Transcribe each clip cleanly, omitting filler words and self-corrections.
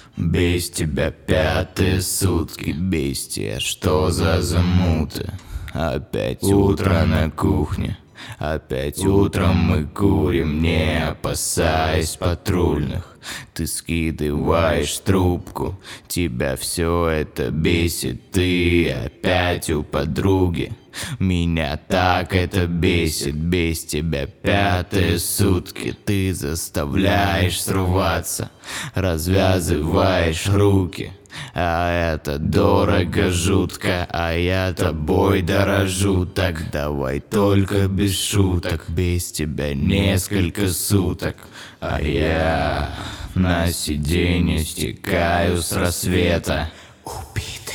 Без тебя пятые сутки, бестия, что за замуты? Опять утро на кухне, опять утром мы курим, не опасаясь патрульных. Ты скидываешь трубку, тебя все это бесит, ты опять у подруги. Меня так это бесит, без тебя пятые сутки. Ты заставляешь срываться, развязываешь руки. А это дорого, жутко, а я тобой дорожу. Так давай только без шуток, без тебя несколько суток. А я на сиденье стекаю с рассвета. Убитый.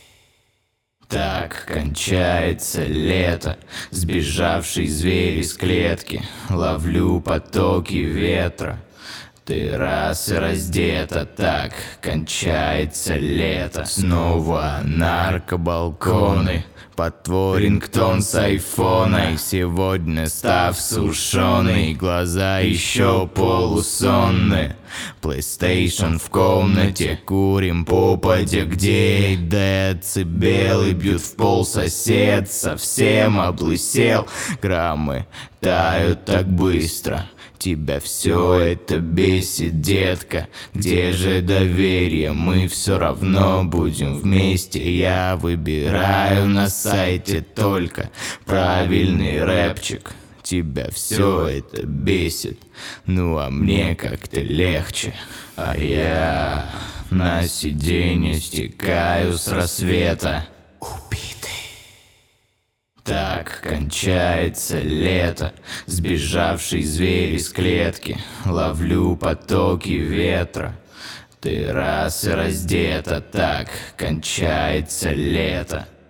Так кончается лето, сбежавший зверь из клетки. Ловлю потоки ветра. Ты раз и раздета, так кончается лето. Снова наркобалконы, под твой рингтон с айфона. И сегодня став сушеный, глаза еще полусонные. PlayStation в комнате, курим попадя, где децибелы бьют в пол. Сосед совсем облысел, граммы тают так быстро. Тебя все это бесит, детка. Где же доверие? Мы все равно будем вместе. Я выбираю на сайте только правильный рэпчик. Тебя все это бесит, ну а мне как-то легче. А я на сиденье стекаю с рассвета. Так кончается лето, сбежавший зверь из клетки. Ловлю потоки ветра. Ты раз и раздета, так кончается лето.